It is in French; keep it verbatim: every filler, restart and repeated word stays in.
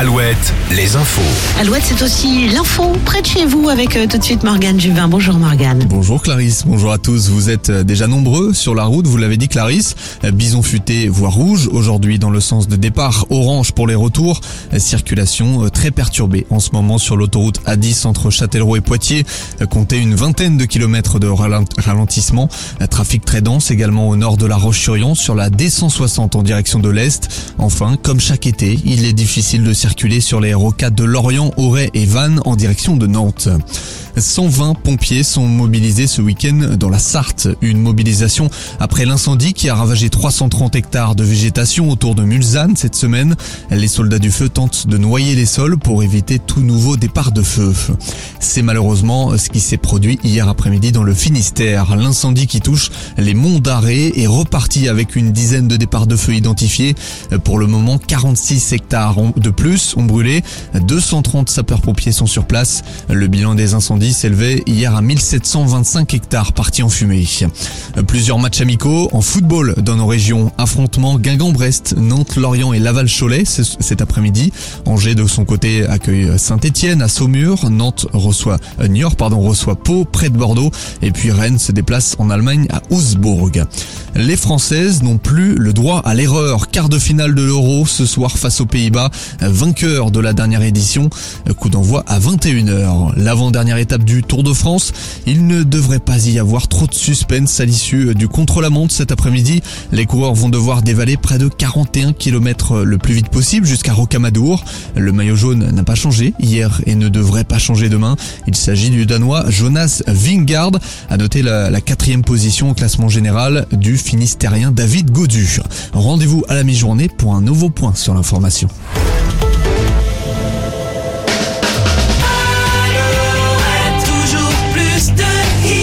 Alouette, les infos. Alouette, c'est aussi l'info près de chez vous avec euh, tout de suite Morgane Juvin. Bonjour Morgane. Bonjour Clarisse, bonjour à tous. Vous êtes déjà nombreux sur la route, vous l'avez dit Clarisse. Bison futé, voie rouge aujourd'hui dans le sens de départ, orange pour les retours. Circulation très perturbée en ce moment sur l'autoroute A dix entre Châtellerault et Poitiers. Comptez une vingtaine de kilomètres de ralentissement. Trafic très dense également au nord de la Roche-sur-Yon sur la D cent soixante en direction de l'Est. Enfin, comme chaque été, il est difficile de circuler sur les rocades de Lorient, Auray et Vannes en direction de Nantes. cent vingt pompiers sont mobilisés ce week-end dans la Sarthe. Une mobilisation après l'incendie qui a ravagé trois cent trente hectares de végétation autour de Mulsanne cette semaine. Les soldats du feu tentent de noyer les sols pour éviter tout nouveau départ de feu. C'est malheureusement ce qui s'est produit hier après-midi dans le Finistère. L'incendie qui touche les monts d'Arrée est reparti avec une dizaine de départs de feu identifiés. Pour le moment, quarante-six hectares de plus ont brûlé. deux cent trente sapeurs-pompiers sont sur place. Le bilan des incendies s'élevait hier à mille sept cent vingt-cinq hectares partis en fumée. Plusieurs matchs amicaux en football dans nos régions. Affrontements Guingamp-Brest, Nantes, Lorient et Laval-Cholet cet après-midi. Angers de son côté accueille Saint-Etienne à Saumur. Nantes reçoit, euh, Niort pardon, reçoit Pau près de Bordeaux. Et puis Rennes se déplace en Allemagne à Augsbourg. Les Françaises n'ont plus le droit à l'erreur. Quart de finale de l'Euro ce soir face aux Pays-Bas, vainqueur de la dernière édition. Coup d'envoi à vingt et une heures. L'avant-dernière étape du Tour de France. Il ne devrait pas y avoir trop de suspense à l'issue du contre-la-montre cet après-midi. Les coureurs vont devoir dévaler près de quarante et un kilomètres le plus vite possible jusqu'à Rocamadour. Le maillot jaune n'a pas changé hier et ne devrait pas changer demain. Il s'agit du Danois Jonas Vingegaard. À noter la, la quatrième position au classement général du Finistérien David Gaudu. Rendez-vous à la mi-journée pour un nouveau point sur l'information.